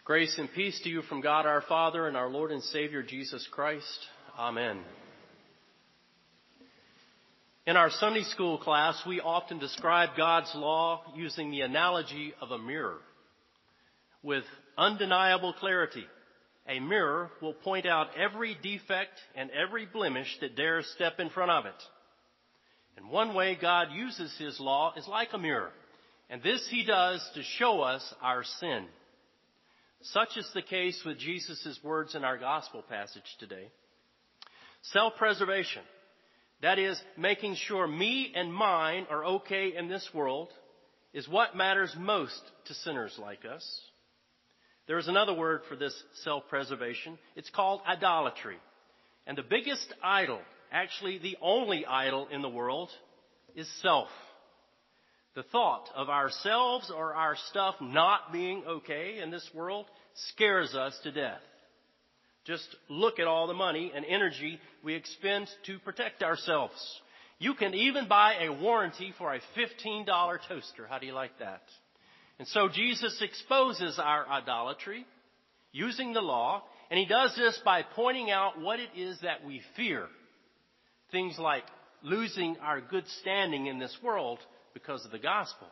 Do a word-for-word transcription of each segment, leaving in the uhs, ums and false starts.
Grace and peace to you from God our Father and our Lord and Savior Jesus Christ. Amen. In our Sunday school class, we often describe God's law using the analogy of a mirror. With undeniable clarity, a mirror will point out every defect and every blemish that dares step in front of it. And one way God uses His law is like a mirror, and this He does to show us our sin. Such is the case with Jesus' words in our gospel passage today. Self-preservation, that is, making sure me and mine are okay in this world, is what matters most to sinners like us. There is another word for this self-preservation. It's called idolatry. And the biggest idol, actually the only idol in the world, is self. The thought of ourselves or our stuff not being okay in this world scares us to death. Just look at all the money and energy we expend to protect ourselves. You can even buy a warranty for a fifteen dollars toaster. How do you like that? And so Jesus exposes our idolatry using the law, and He does this by pointing out what it is that we fear. Things like losing our good standing in this world because of the gospel.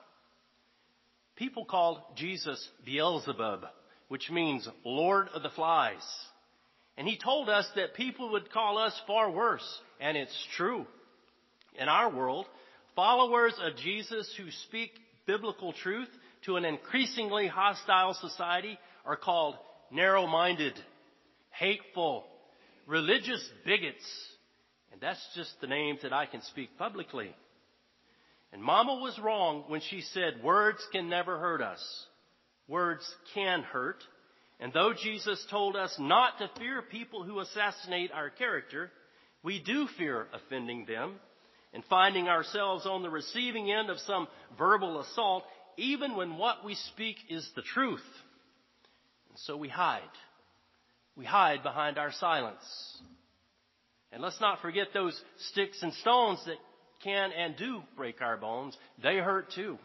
People called Jesus Beelzebub, which means Lord of the Flies. And He told us that people would call us far worse, and it's true. In our world, followers of Jesus who speak biblical truth to an increasingly hostile society are called narrow-minded, hateful, religious bigots. And that's just the names that I can speak publicly. And Mama was wrong when she said words can never hurt us. Words can hurt. And though Jesus told us not to fear people who assassinate our character, we do fear offending them and finding ourselves on the receiving end of some verbal assault, even when what we speak is the truth. And so we hide. We hide behind our silence. And let's not forget those sticks and stones that can and do break our bones. They hurt too.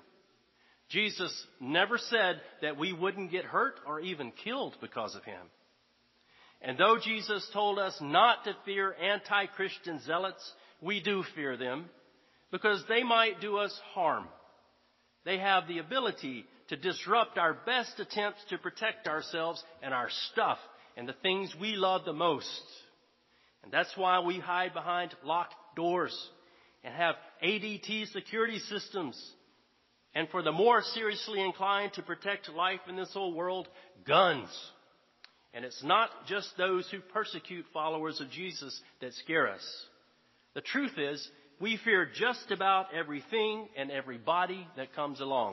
Jesus never said that we wouldn't get hurt or even killed because of Him. And though Jesus told us not to fear anti-Christian zealots, we do fear them because they might do us harm. They have the ability to disrupt our best attempts to protect ourselves and our stuff and the things we love the most. And that's why we hide behind locked doors and have A D T security systems. And for the more seriously inclined to protect life in this old world, guns. And it's not just those who persecute followers of Jesus that scare us. The truth is, we fear just about everything and everybody that comes along.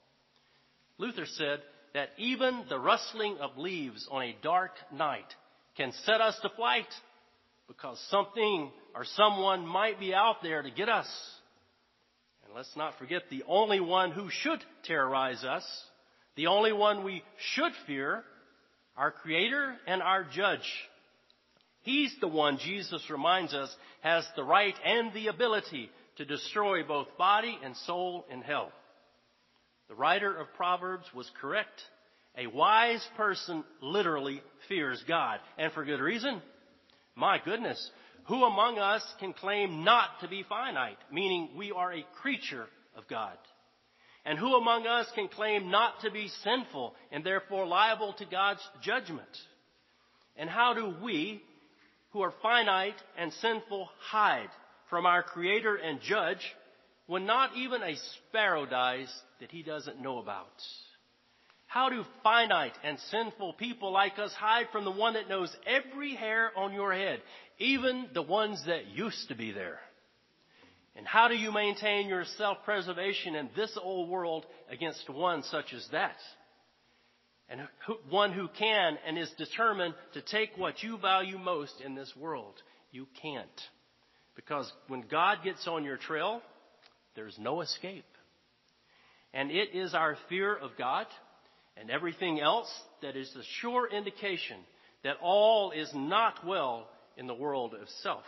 Luther said that even the rustling of leaves on a dark night can set us to flight because something or someone might be out there to get us. And let's not forget the only one who should terrorize us, the only one we should fear, our Creator and our Judge. He's the one, Jesus reminds us, has the right and the ability to destroy both body and soul in hell. The writer of Proverbs was correct. A wise person literally fears God, and for good reason. My goodness, who among us can claim not to be finite, meaning we are a creature of God? And who among us can claim not to be sinful and therefore liable to God's judgment? And how do we, who are finite and sinful, hide from our Creator and Judge when not even a sparrow dies that He doesn't know about? How do finite and sinful people like us hide from the one that knows every hair on your head, even the ones that used to be there? And how do you maintain your self-preservation in this old world against one such as that? And who, one who can and is determined to take what you value most in this world. You can't. Because when God gets on your trail, there's no escape. And it is our fear of God and everything else that is the sure indication that all is not well in the world of self.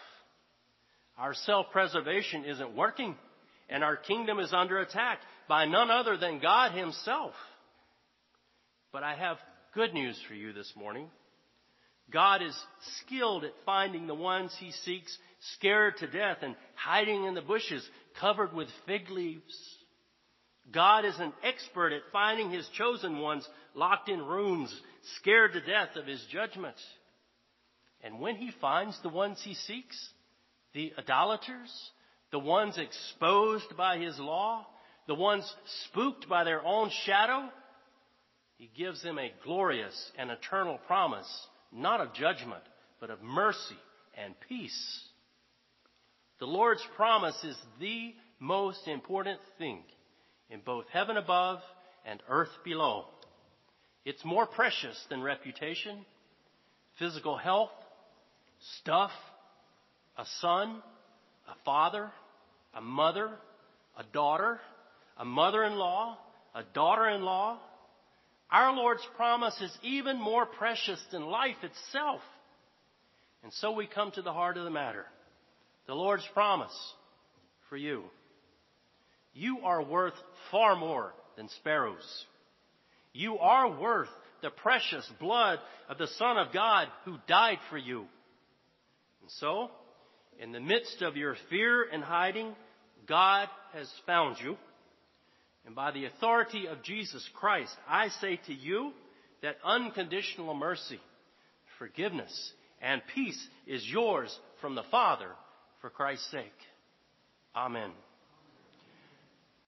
Our self-preservation isn't working, and our kingdom is under attack by none other than God Himself. But I have good news for you this morning. God is skilled at finding the ones he seeks, scared to death and hiding in the bushes, covered with fig leaves. God is an expert at finding his chosen ones locked in rooms, scared to death of his judgment. And when he finds the ones he seeks, the idolaters, the ones exposed by his law, the ones spooked by their own shadow, he gives them a glorious and eternal promise, not of judgment, but of mercy and peace. The Lord's promise is the most important thing in both heaven above and earth below. It's more precious than reputation, physical health, stuff, a son, a father, a mother, a daughter, a mother-in-law, a daughter-in-law. Our Lord's promise is even more precious than life itself. And so we come to the heart of the matter. The Lord's promise for you. You are worth far more than sparrows. You are worth the precious blood of the Son of God who died for you. And so, in the midst of your fear and hiding, God has found you. And by the authority of Jesus Christ, I say to you that unconditional mercy, forgiveness, and peace is yours from the Father for Christ's sake. Amen.